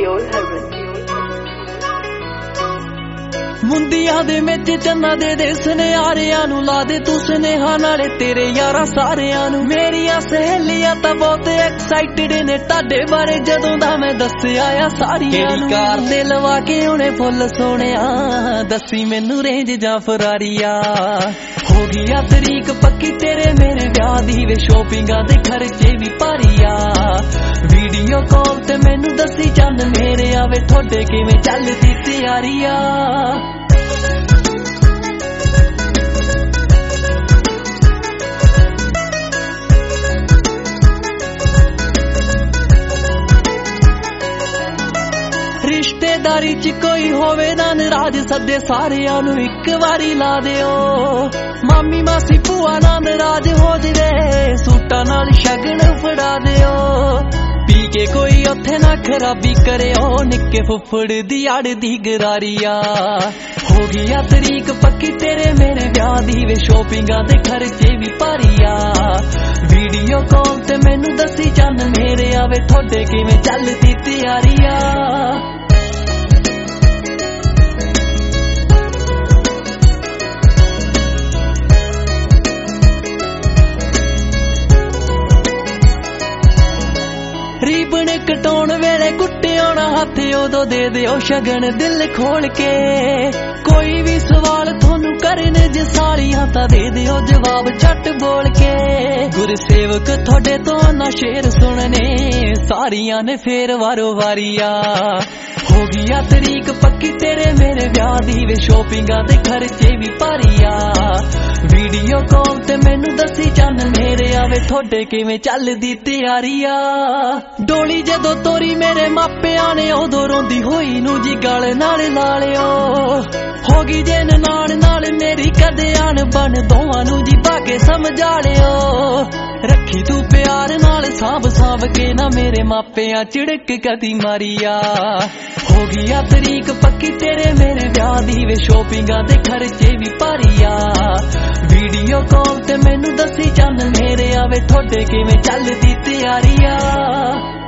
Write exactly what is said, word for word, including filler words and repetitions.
Pure Heaven। ਮੁੰਦਿਆਂ ਦੇ ਵਿੱਚ ਚੰਨਾ ਦੇ ਦੇ ਸੁਨਿਆਰਿਆਂ ਨੂੰ ਲਾ ਦੇ ਤੂੰ ਸੁਨੇਹਾ ਨਾਲੇ ਤੇਰੇ ਯਾਰਾਂ ਸਾਰਿਆਂ ਨੂੰ। ਮੇਰੀਆਂ ਸਹੇਲੀਆਂ ਤਾਂ ਬਹੁਤ ਐਕਸਾਈਟਡ ਨੇ ਤੁਹਾਡੇ ਬਾਰੇ ਜਦੋਂ ਦਾ ਮੈਂ ਦੱਸਿਆ ਆ ਸਾਰੀਆਂ ਨੂੰ। ਕਾਰ ਤੇ ਲਵਾ ਕੇ ਉਹਨੇ ਫੁੱਲ ਸੋਹਣਿਆ ਦੱਸੀ ਮੈਨੂੰ ਰੇਂਜ ਜਾਂ ਫਰਾਰੀਆ। ਹੋ ਗਈ ਆ ਤਰੀਕ ਪੱਕੀ ਤੇਰੇ ਮੇਰੇ ਵਿਆਹ ਦੀ ਵੇ ਸ਼ੋਪਿੰਗਾਂ ਦੇ ਖਰਚੇ ਵੀ ਭਾਰੀ ਆ। ਵੀਡੀਓ ਕਾਲ ਤੇ ਮੈਨੂੰ ਦੱਸੀ ਚੰਨ ਮੇਰੇ ਆਵੇ ਤੁਹਾਡੇ ਕਿਵੇਂ ਚੱਲਦੀ ਤਿਆਰੀ ਆ। ਰਿਸ਼ਤੇਦਾਰੀ ਚ ਕੋਈ ਹੋਵੇ ਨਾ ਨਾਰਾਜ਼ ਸੱਦੇ ਸਾਰਿਆਂ ਨੂੰ ਇੱਕ ਵਾਰੀ ਲਾ ਦਿਓ। ਮਾਮੀ ਮਾਸੀ ਭੂਆ ਨਾ ਨਾਰਾਜ਼ ਹੋ ਜਵੇ ਸੂਟਾਂ ਨਾਲ ਸ਼ਗਨ ਫੜਾ ਦਿਓ। ਪੀ ਕੇ ਕੋਈ ਉੱਥੇ ਨਾ ਖਰਾਬੀ ਕਰਿਓ ਨਿੱਕੇ ਫੁੱਫੜ ਦੀ ਆੜ ਦੀ ਗਰਾਰੀ ਆ। ਹੋ ਗਈ ਆ ਤਰੀਕ ਪੱਕੀ ਤੇਰੇ ਮੇਰੇ ਵਿਆਹ ਦੀ ਵੇ ਸ਼ੋਪਿੰਗਾਂ ਦੇ ਖਰਚੇ ਵੀ ਭਾਰੀ ਆ। ਵੀਡੀਓ ਕਾਲ ਤੇ ਮੈਨੂੰ ਦੱਸੀ ਚੰਨ ਮੇਰੇ ਆਵੇ ਤੁਹਾਡੇ ਕਿਵੇਂ ਚੱਲਦੀ ਤਿਆਰੀ ਆ। ਰੀਬਨ ਕਟਾਉਣ ਵੇਲੇ ਕੁੱਟਿਆ ਨਾ ਹੱਥ ਉਦੋਂ ਦੇ ਦਿਓ ਸ਼ਗਨ ਦਿਲ ਖੋਲ ਕੇ। ਕੋਈ ਵੀ ਸਵਾਲ ਤੁਹਾਨੂੰ ਕਰਨ ਜੇ ਸਾਲੀਆਂ ਤਾਂ ਦੇ ਦਿਓ ਜਵਾਬ ਝੱਟ ਬੋਲ ਕੇ। ਗੁਰਸੇਵਕ ਤੁਹਾਡੇ ਤੋਂ ਨਾ ਸ਼ੇਰ ਸੁਣਨੇ ਸਾਰੀਆਂ ਨੇ ਫੇਰ ਵਾਰੋ ਵਾਰੀ ਆ। ਹੋ ਗਈ ਆ ਤਰੀਕ ਪੱਕੀ ਤੇਰੇ ਮੇਰੇ ਵਿਆਹ ਦੀ ਵੇ ਸ਼ੋਪਿੰਗਾਂ ਦੇ ਖਰਚੇ ਵੀ ਭਾਰੀ ਆ। ਵੀਡੀਓ ਕਾਲ ਤੇ ਮੈਨੂੰ ਦੱਸੀ ਚੰਨ ਮੇਰੇ ਆਵੇ ਤੁਹਾਡੇ ਕਿਵੇਂ ਚੱਲਦੀ ਤਿਆਰੀ ਆ। ਡੋਲੀ ਜਦੋਂ ਤੋਰੀ ਮੇਰੇ ਮਾਪਿਆਂ ਨੇ ਉਦੋਂ ਰੋਂਦੀ ਹੋਈ ਨੂੰ ਜੀ ਗਲ ਨਾਲ ਲਾ ਲਿਓ। ਹੋ ਗਈ ਜੇ ਨਨਾਣ ਨਾਲ ਮੇਰੀ ਕਦੇ ਆਣ ਬਣ ਦੋਵਾਂ ਨੂੰ ਜੀ ਪਾ ਕੇ ਸਮਝਾ ਲਿਓ। ਰੱਖੀ ਤੂੰ ਪਿਆਰ ਨਾਲ ਸਾਂਭ ਸਾਂਭ ਕੇ ਨਾ ਮੇਰੇ ਮਾਪਿਆਂ ਝਿੜਕ ਕਦੀ ਮਾਰੀ ਆ। ਹੋ ਗਈ ਆ ਤਰੀਕ ਪੱਕੀ ਤੇਰੇ ਮੇਰੇ ਵਿਆਹ ਦੀ ਵੇ ਸ਼ੋਪਿੰਗਾਂ ਦੇ ਖਰਚੇ ਵੀ ਭਾਰੀ ਆ। ਵੀਡੀਓ ਕਾਲ ਤੇ ਮੈਨੂੰ ਦੱਸੀ ਚੰਨ ਮੇਰੇ ਆਵੇ ਤੁਹਾਡੇ ਕਿਵੇਂ ਚੱਲਦੀ ਤਿਆਰੀ ਆ।